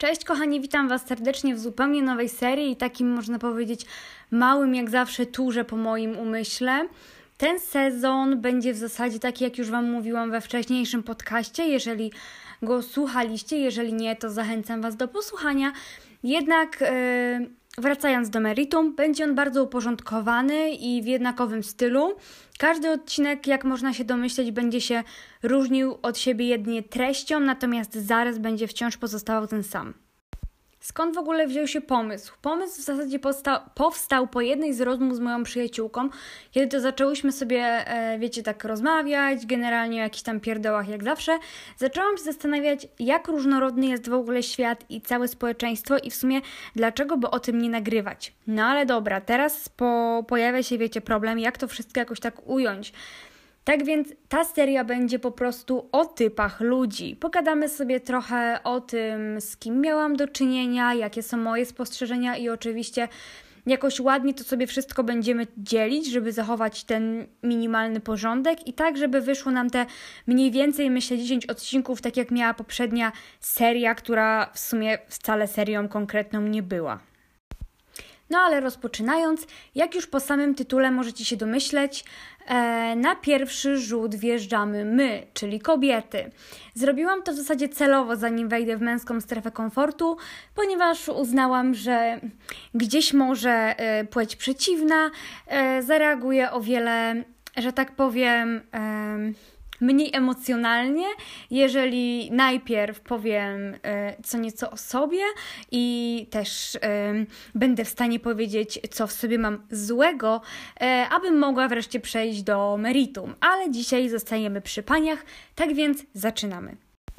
Cześć kochani, witam Was serdecznie w zupełnie nowej serii i takim, można powiedzieć, małym jak zawsze turze po moim umyśle. Ten sezon będzie w zasadzie taki, jak już Wam mówiłam we wcześniejszym podcaście. Jeżeli go słuchaliście, jeżeli nie, to zachęcam Was do posłuchania. Jednak wracając do meritum, będzie on bardzo uporządkowany i w jednakowym stylu. Każdy odcinek, jak można się domyśleć, będzie się różnił od siebie jedynie treścią, natomiast zarys będzie wciąż pozostawał ten sam. Skąd w ogóle wziął się pomysł? Pomysł w zasadzie powstał po jednej z rozmów z moją przyjaciółką, kiedy to zaczęłyśmy sobie, tak rozmawiać, generalnie o jakichś tam pierdołach jak zawsze. Zaczęłam się zastanawiać, jak różnorodny jest w ogóle świat i całe społeczeństwo i w sumie dlaczego by o tym nie nagrywać. No ale dobra, teraz pojawia się, problem, jak to wszystko jakoś tak ująć. Tak więc ta seria będzie po prostu o typach ludzi. Pogadamy sobie trochę o tym, z kim miałam do czynienia, jakie są moje spostrzeżenia i oczywiście jakoś ładnie to sobie wszystko będziemy dzielić, żeby zachować ten minimalny porządek i tak, żeby wyszło nam te mniej więcej, myślę, 10 odcinków, tak jak miała poprzednia seria, która w sumie wcale serią konkretną nie była. No ale rozpoczynając, jak już po samym tytule możecie się domyśleć, na pierwszy rzut wjeżdżamy my, czyli kobiety. Zrobiłam to w zasadzie celowo, zanim wejdę w męską strefę komfortu, ponieważ uznałam, że gdzieś może płeć przeciwna zareaguje o wiele, że tak powiem, mniej emocjonalnie, jeżeli najpierw powiem co nieco o sobie i też będę w stanie powiedzieć, co w sobie mam złego, abym mogła wreszcie przejść do meritum. Ale dzisiaj zostajemy przy paniach, tak więc zaczynamy.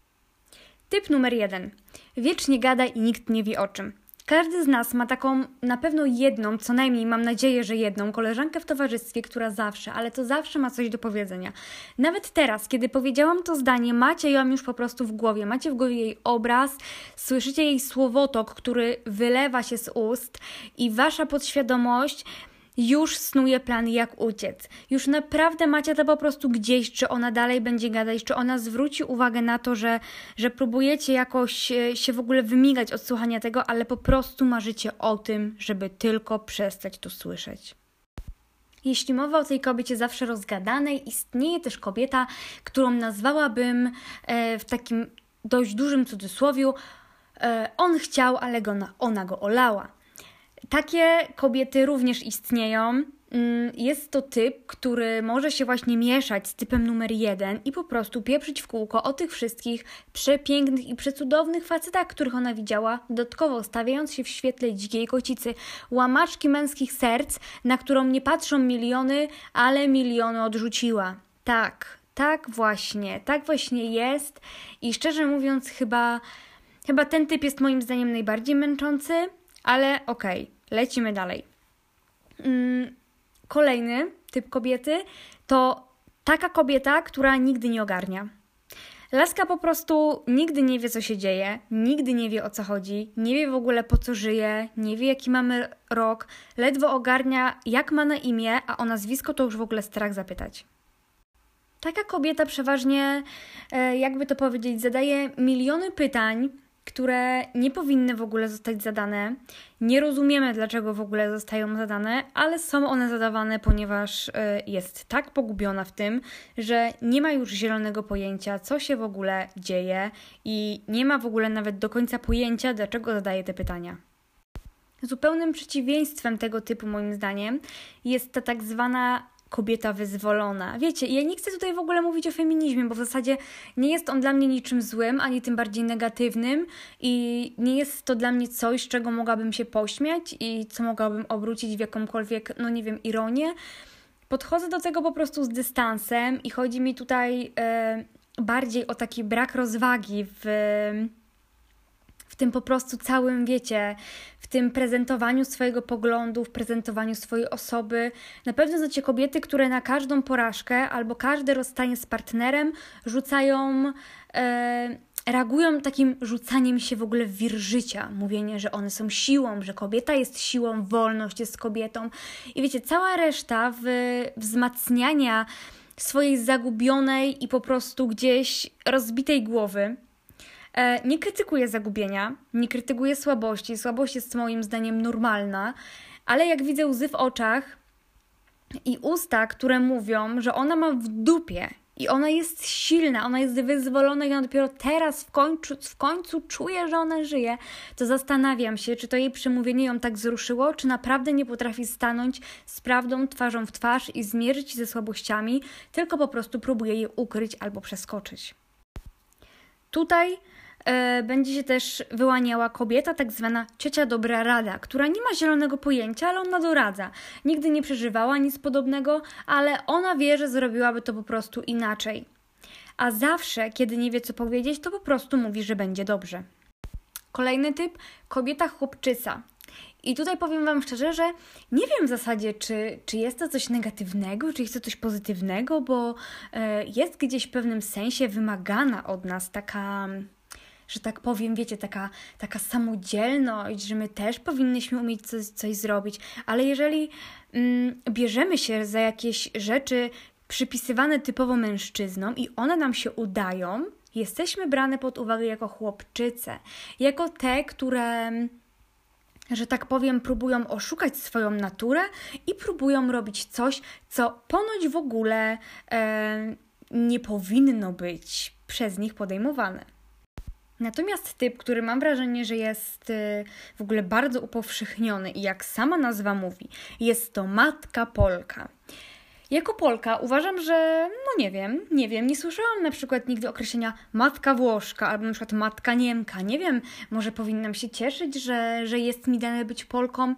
Typ numer 1. Wiecznie gada i nikt nie wie o czym. Każdy z nas ma taką na pewno jedną, co najmniej mam nadzieję, że jedną koleżankę w towarzystwie, która zawsze, ale to zawsze ma coś do powiedzenia. Nawet teraz, kiedy powiedziałam to zdanie, macie ją już po prostu w głowie. Macie w głowie jej obraz, słyszycie jej słowotok, który wylewa się z ust i wasza podświadomość już snuje plan, jak uciec. Już naprawdę macie to po prostu gdzieś, czy ona dalej będzie gadać, czy ona zwróci uwagę na to, że próbujecie jakoś się w ogóle wymigać od słuchania tego, ale po prostu marzycie o tym, żeby tylko przestać to słyszeć. Jeśli mowa o tej kobiecie zawsze rozgadanej, istnieje też kobieta, którą nazwałabym w takim dość dużym cudzysłowiu on chciał, ale ona go olała. Takie kobiety również istnieją. Jest to typ, który może się właśnie mieszać z typem numer 1 i po prostu pieprzyć w kółko o tych wszystkich przepięknych i przecudownych facetach, których ona widziała, dodatkowo stawiając się w świetle dzikiej kocicy, łamaczki męskich serc, na którą nie patrzą miliony, ale miliony odrzuciła. Tak właśnie jest i szczerze mówiąc chyba ten typ jest moim zdaniem najbardziej męczący, ale okej, lecimy dalej. Kolejny typ kobiety to taka kobieta, która nigdy nie ogarnia. Laska po prostu nigdy nie wie, co się dzieje, nigdy nie wie, o co chodzi, nie wie w ogóle, po co żyje, nie wie, jaki mamy rok, ledwo ogarnia, jak ma na imię, a o nazwisko to już w ogóle strach zapytać. Taka kobieta przeważnie, jakby to powiedzieć, zadaje miliony pytań, które nie powinny w ogóle zostać zadane. Nie rozumiemy, dlaczego w ogóle zostają zadane, ale są one zadawane, ponieważ jest tak pogubiona w tym, że nie ma już zielonego pojęcia, co się w ogóle dzieje i nie ma w ogóle nawet do końca pojęcia, dlaczego zadaje te pytania. Zupełnym przeciwieństwem tego typu, moim zdaniem, jest ta tak zwana kobieta wyzwolona. Wiecie, ja nie chcę tutaj w ogóle mówić o feminizmie, bo w zasadzie nie jest on dla mnie niczym złym, ani tym bardziej negatywnym i nie jest to dla mnie coś, z czego mogłabym się pośmiać i co mogłabym obrócić w jakąkolwiek, ironię. Podchodzę do tego po prostu z dystansem i chodzi mi tutaj bardziej o taki brak rozwagi w tym po prostu całym, w tym prezentowaniu swojego poglądu, w prezentowaniu swojej osoby. Na pewno znacie kobiety, które na każdą porażkę albo każde rozstanie z partnerem reagują takim rzucaniem się w ogóle w wir życia. Mówienie, że one są siłą, że kobieta jest siłą, wolność jest kobietą. I wiecie, cała reszta wzmacniania swojej zagubionej i po prostu gdzieś rozbitej głowy Nie krytykuję zagubienia, nie krytykuję słabości. Słabość jest moim zdaniem normalna, ale jak widzę łzy w oczach i usta, które mówią, że ona ma w dupie i ona jest silna, ona jest wyzwolona i ona dopiero teraz w końcu czuje, że ona żyje, to zastanawiam się, czy to jej przemówienie ją tak wzruszyło, czy naprawdę nie potrafi stanąć z prawdą twarzą w twarz i zmierzyć się ze słabościami, tylko po prostu próbuje je ukryć albo przeskoczyć. Tutaj będzie się też wyłaniała kobieta, tak zwana ciocia dobra rada, która nie ma zielonego pojęcia, ale ona doradza. Nigdy nie przeżywała nic podobnego, ale ona wie, że zrobiłaby to po prostu inaczej. A zawsze, kiedy nie wie co powiedzieć, to po prostu mówi, że będzie dobrze. Kolejny typ, kobieta chłopczyca. I tutaj powiem Wam szczerze, że nie wiem w zasadzie, czy jest to coś negatywnego, czy jest to coś pozytywnego, bo jest gdzieś w pewnym sensie wymagana od nas taka, że tak powiem, wiecie, taka samodzielność, że my też powinnyśmy umieć coś zrobić, ale jeżeli bierzemy się za jakieś rzeczy przypisywane typowo mężczyznom i one nam się udają, jesteśmy brane pod uwagę jako chłopczyce, jako te, które, że tak powiem, próbują oszukać swoją naturę i próbują robić coś, co ponoć w ogóle nie powinno być przez nich podejmowane. Natomiast typ, który mam wrażenie, że jest w ogóle bardzo upowszechniony i jak sama nazwa mówi, jest to matka Polka. Jako Polka uważam, że nie wiem, nie słyszałam na przykład nigdy określenia matka Włoszka albo na przykład matka Niemka. Nie wiem, może powinnam się cieszyć, że jest mi dane być Polką.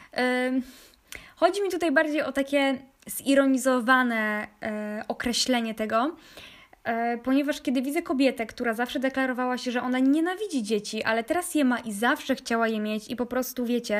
Chodzi mi tutaj bardziej o takie zironizowane określenie tego, ponieważ kiedy widzę kobietę, która zawsze deklarowała się, że ona nienawidzi dzieci, ale teraz je ma i zawsze chciała je mieć i po prostu wiecie,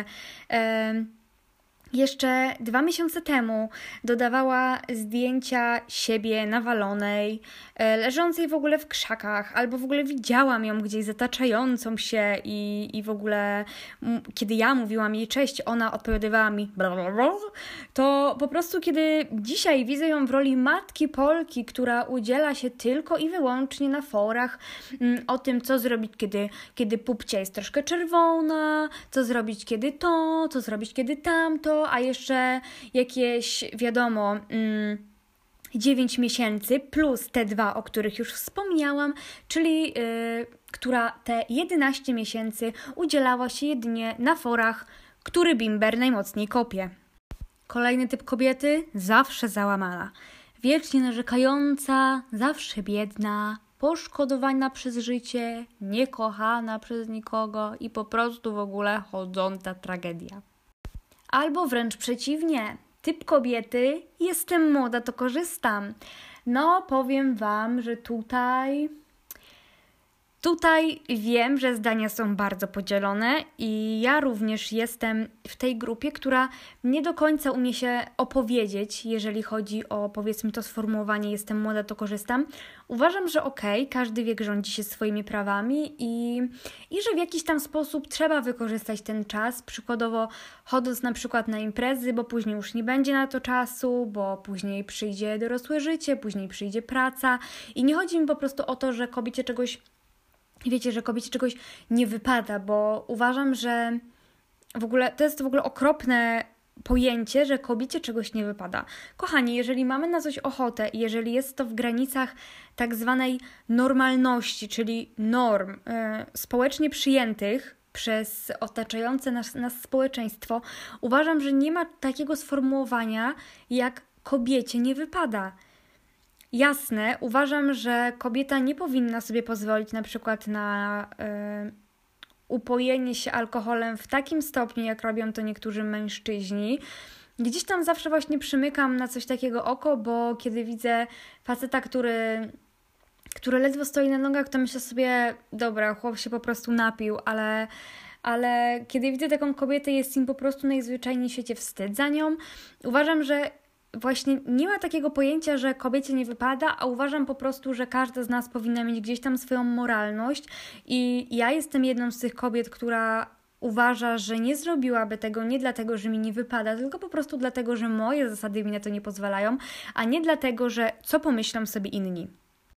jeszcze 2 miesiące temu dodawała zdjęcia siebie nawalonej, leżącej w ogóle w krzakach, albo w ogóle widziałam ją gdzieś zataczającą się i w ogóle kiedy ja mówiłam jej cześć, ona odpowiadała mi blablabla, to po prostu kiedy dzisiaj widzę ją w roli matki Polki, która udziela się tylko i wyłącznie na forach o tym, co zrobić, kiedy pupcia jest troszkę czerwona, co zrobić, kiedy to, co zrobić, kiedy tamto, a jeszcze jakieś, wiadomo, 9 miesięcy plus te 2, o których już wspomniałam, czyli która te 11 miesięcy udzielała się jedynie na forach, który bimber najmocniej kopie. Kolejny typ kobiety, zawsze załamana, wiecznie narzekająca, zawsze biedna, poszkodowana przez życie, niekochana przez nikogo i po prostu w ogóle chodząca tragedia. Albo wręcz przeciwnie, typ kobiety, jestem młoda, to korzystam. No, powiem Wam, że tutaj wiem, że zdania są bardzo podzielone i ja również jestem w tej grupie, która nie do końca umie się opowiedzieć, jeżeli chodzi o, powiedzmy, to sformułowanie jestem młoda, to korzystam. Uważam, że każdy wiek rządzi się swoimi prawami i że w jakiś tam sposób trzeba wykorzystać ten czas, przykładowo chodząc na przykład na imprezy, bo później już nie będzie na to czasu, bo później przyjdzie dorosłe życie, później przyjdzie praca i nie chodzi mi po prostu o to, że kobiecie czegoś nie wypada, bo uważam, że w ogóle to jest w ogóle okropne pojęcie, że kobiecie czegoś nie wypada. Kochani, jeżeli mamy na coś ochotę i jeżeli jest to w granicach tak zwanej normalności, czyli norm społecznie przyjętych przez otaczające nas społeczeństwo, uważam, że nie ma takiego sformułowania jak kobiecie nie wypada. Jasne, uważam, że kobieta nie powinna sobie pozwolić na przykład na upojenie się alkoholem w takim stopniu, jak robią to niektórzy mężczyźni. Gdzieś tam zawsze właśnie przymykam na coś takiego oko, bo kiedy widzę faceta, który ledwo stoi na nogach, to myślę sobie, dobra, chłop się po prostu napił, ale kiedy widzę taką kobietę, jest im po prostu najzwyczajniej w świecie wstyd za nią. Uważam, że właśnie nie ma takiego pojęcia, że kobiecie nie wypada, a uważam po prostu, że każda z nas powinna mieć gdzieś tam swoją moralność i ja jestem jedną z tych kobiet, która uważa, że nie zrobiłaby tego nie dlatego, że mi nie wypada, tylko po prostu dlatego, że moje zasady mi na to nie pozwalają, a nie dlatego, że co pomyślą sobie inni.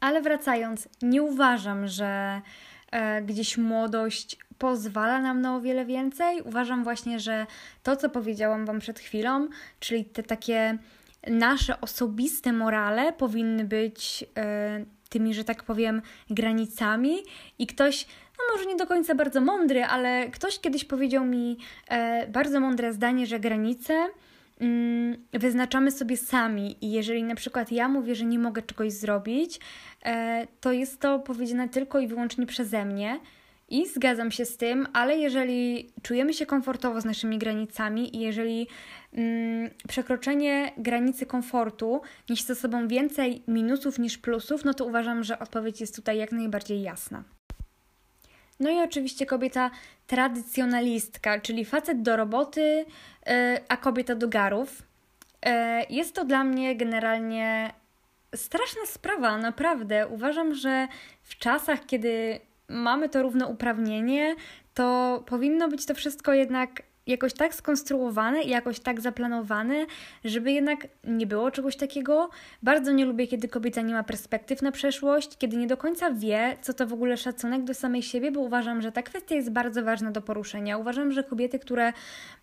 Ale wracając, nie uważam, że gdzieś młodość pozwala nam na o wiele więcej. Uważam właśnie, że to, co powiedziałam Wam przed chwilą, czyli te takie nasze osobiste morale powinny być tymi, że tak powiem, granicami i ktoś, no może nie do końca bardzo mądry, ale ktoś kiedyś powiedział mi bardzo mądre zdanie, że granice wyznaczamy sobie sami i jeżeli na przykład ja mówię, że nie mogę czegoś zrobić, to jest to powiedziane tylko i wyłącznie przeze mnie i zgadzam się z tym, ale jeżeli czujemy się komfortowo z naszymi granicami i jeżeli przekroczenie granicy komfortu niesie ze sobą więcej minusów niż plusów, no to uważam, że odpowiedź jest tutaj jak najbardziej jasna. No i oczywiście kobieta tradycjonalistka, czyli facet do roboty, a kobieta do garów. Jest to dla mnie generalnie straszna sprawa, naprawdę. Uważam, że w czasach, kiedy mamy to równouprawnienie, to powinno być to wszystko jednak jakoś tak skonstruowane i jakoś tak zaplanowane, żeby jednak nie było czegoś takiego. Bardzo nie lubię, kiedy kobieta nie ma perspektyw na przeszłość, kiedy nie do końca wie, co to w ogóle szacunek do samej siebie, bo uważam, że ta kwestia jest bardzo ważna do poruszenia. Uważam, że kobiety, które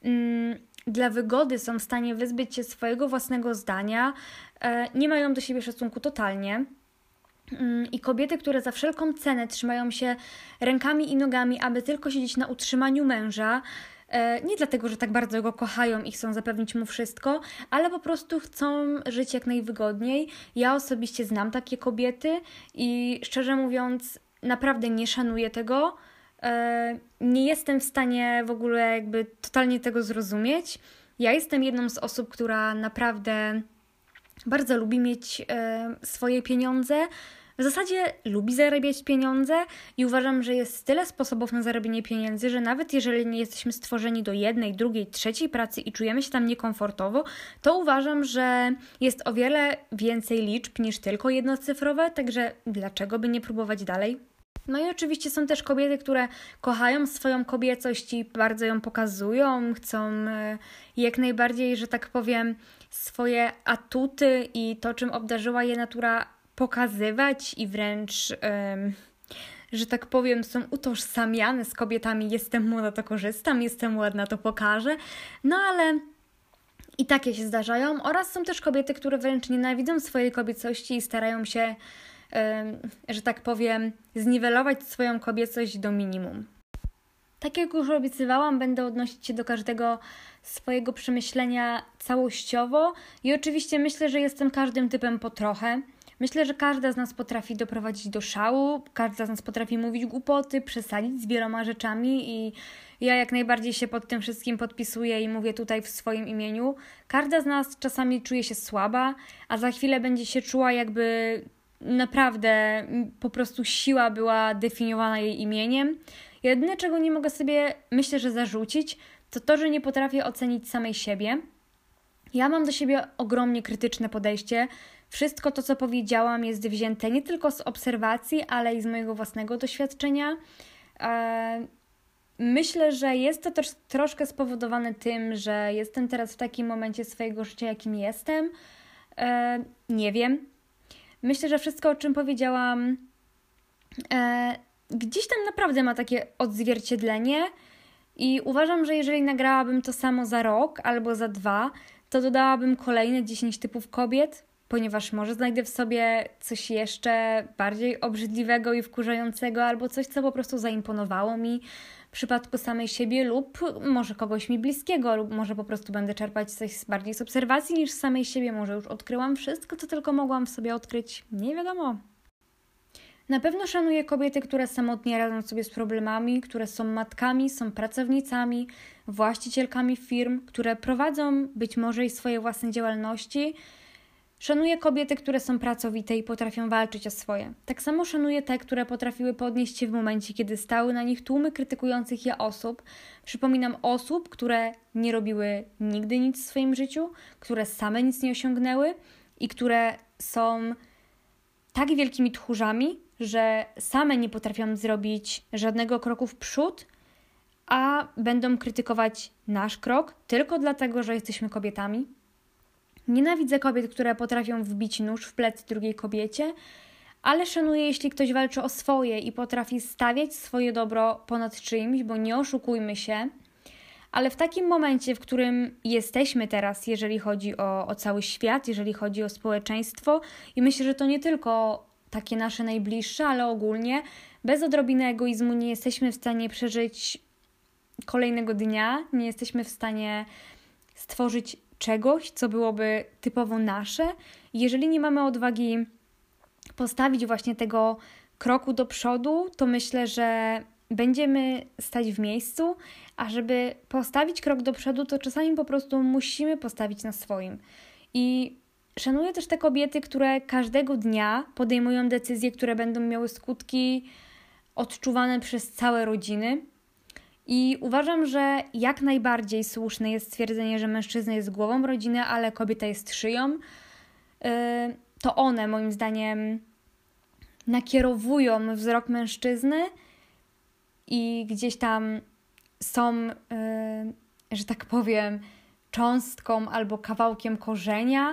dla wygody są w stanie wyzbyć się swojego własnego zdania, nie mają do siebie szacunku totalnie. I kobiety, które za wszelką cenę trzymają się rękami i nogami, aby tylko siedzieć na utrzymaniu męża, nie dlatego, że tak bardzo go kochają i chcą zapewnić mu wszystko, ale po prostu chcą żyć jak najwygodniej. Ja osobiście znam takie kobiety i szczerze mówiąc naprawdę nie szanuję tego. Nie jestem w stanie w ogóle jakby totalnie tego zrozumieć. Ja jestem jedną z osób, która naprawdę bardzo lubi mieć swoje pieniądze. W zasadzie lubi zarabiać pieniądze i uważam, że jest tyle sposobów na zarabianie pieniędzy, że nawet jeżeli nie jesteśmy stworzeni do jednej, drugiej, trzeciej pracy i czujemy się tam niekomfortowo, to uważam, że jest o wiele więcej liczb niż tylko jednocyfrowe, także dlaczego by nie próbować dalej? No i oczywiście są też kobiety, które kochają swoją kobiecość i bardzo ją pokazują, chcą jak najbardziej, że tak powiem, swoje atuty i to, czym obdarzyła je natura, pokazywać i wręcz, że tak powiem, są utożsamiane z kobietami. Jestem młoda, to korzystam, jestem ładna, to pokażę. No ale i takie się zdarzają. Oraz są też kobiety, które wręcz nienawidzą swojej kobiecości i starają się, że tak powiem, zniwelować swoją kobiecość do minimum. Tak jak już obiecywałam, będę odnosić się do każdego swojego przemyślenia całościowo i oczywiście myślę, że jestem każdym typem po trochę. Myślę, że każda z nas potrafi doprowadzić do szału, każda z nas potrafi mówić głupoty, przesadzić z wieloma rzeczami i ja jak najbardziej się pod tym wszystkim podpisuję i mówię tutaj w swoim imieniu. Każda z nas czasami czuje się słaba, a za chwilę będzie się czuła jakby naprawdę po prostu siła była definiowana jej imieniem. Jedyne, czego nie mogę sobie, myślę, że zarzucić, to to, że nie potrafię ocenić samej siebie. Ja mam do siebie ogromnie krytyczne podejście. Wszystko to, co powiedziałam, jest wzięte nie tylko z obserwacji, ale i z mojego własnego doświadczenia. Myślę, że jest to też troszkę spowodowane tym, że jestem teraz w takim momencie swojego życia, jakim jestem. Nie wiem. Myślę, że wszystko, o czym powiedziałam, gdzieś tam naprawdę ma takie odzwierciedlenie i uważam, że jeżeli nagrałabym to samo za rok albo za 2, to dodałabym kolejne 10 typów kobiet, ponieważ może znajdę w sobie coś jeszcze bardziej obrzydliwego i wkurzającego albo coś, co po prostu zaimponowało mi w przypadku samej siebie lub może kogoś mi bliskiego lub może po prostu będę czerpać coś bardziej z obserwacji niż z samej siebie. Może już odkryłam wszystko, co tylko mogłam w sobie odkryć. Nie wiadomo. Na pewno szanuję kobiety, które samotnie radzą sobie z problemami, które są matkami, są pracownicami, właścicielkami firm, które prowadzą być może i swoje własne działalności. Szanuję kobiety, które są pracowite i potrafią walczyć o swoje. Tak samo szanuję te, które potrafiły podnieść się w momencie, kiedy stały na nich tłumy krytykujących je osób. Przypominam osób, które nie robiły nigdy nic w swoim życiu, które same nic nie osiągnęły i które są tak wielkimi tchórzami, że same nie potrafią zrobić żadnego kroku w przód, a będą krytykować nasz krok tylko dlatego, że jesteśmy kobietami. Nienawidzę kobiet, które potrafią wbić nóż w plecy drugiej kobiecie, ale szanuję, jeśli ktoś walczy o swoje i potrafi stawiać swoje dobro ponad czyimś, bo nie oszukujmy się. Ale w takim momencie, w którym jesteśmy teraz, jeżeli chodzi o cały świat, jeżeli chodzi o społeczeństwo, i myślę, że to nie tylko takie nasze najbliższe, ale ogólnie, bez odrobiny egoizmu nie jesteśmy w stanie przeżyć kolejnego dnia, nie jesteśmy w stanie stworzyć czegoś, co byłoby typowo nasze. Jeżeli nie mamy odwagi postawić właśnie tego kroku do przodu, to myślę, że będziemy stać w miejscu, a żeby postawić krok do przodu, to czasami po prostu musimy postawić na swoim. I szanuję też te kobiety, które każdego dnia podejmują decyzje, które będą miały skutki odczuwane przez całe rodziny. I uważam, że jak najbardziej słuszne jest stwierdzenie, że mężczyzna jest głową rodziny, ale kobieta jest szyją. To one, moim zdaniem, nakierowują wzrok mężczyzny i gdzieś tam są, że tak powiem, cząstką albo kawałkiem korzenia,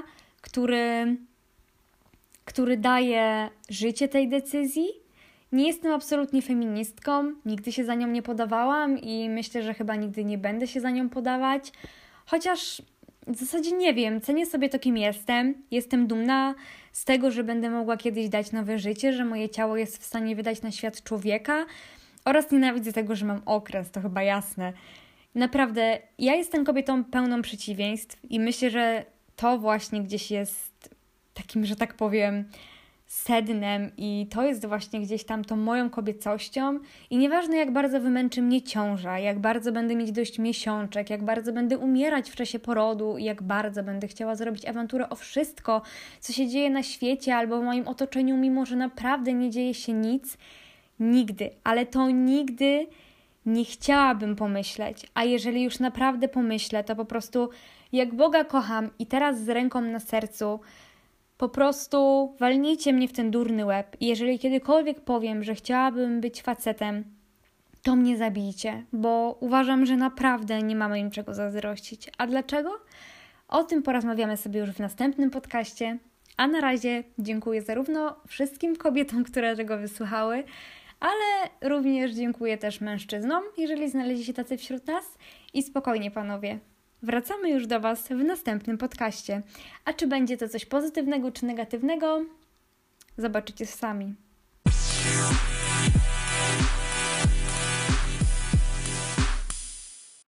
który daje życie tej decyzji. Nie jestem absolutnie feministką, nigdy się za nią nie podawałam i myślę, że chyba nigdy nie będę się za nią podawać, chociaż w zasadzie nie wiem, cenię sobie to, kim jestem. Jestem dumna z tego, że będę mogła kiedyś dać nowe życie, że moje ciało jest w stanie wydać na świat człowieka oraz nienawidzę tego, że mam okres, to chyba jasne. Naprawdę, ja jestem kobietą pełną przeciwieństw i myślę, że to właśnie gdzieś jest takim, że tak powiem, sednem i to jest właśnie gdzieś tam tą moją kobiecością i nieważne jak bardzo wymęczy mnie ciąża, jak bardzo będę mieć dość miesiączek, jak bardzo będę umierać w czasie porodu i jak bardzo będę chciała zrobić awanturę o wszystko, co się dzieje na świecie albo w moim otoczeniu, mimo że naprawdę nie dzieje się nic, nigdy, ale to nigdy nie chciałabym pomyśleć, a jeżeli już naprawdę pomyślę, to po prostu jak Boga kocham i teraz z ręką na sercu po prostu walnijcie mnie w ten durny łeb i jeżeli kiedykolwiek powiem, że chciałabym być facetem, to mnie zabijcie, bo uważam, że naprawdę nie mamy im czego zazdrościć. A dlaczego? O tym porozmawiamy sobie już w następnym podcaście, a na razie dziękuję zarówno wszystkim kobietom, które tego wysłuchały, ale również dziękuję też mężczyznom, jeżeli znaleźli się tacy wśród nas i spokojnie panowie. Wracamy już do Was w następnym podcaście. A czy będzie to coś pozytywnego czy negatywnego? Zobaczycie sami.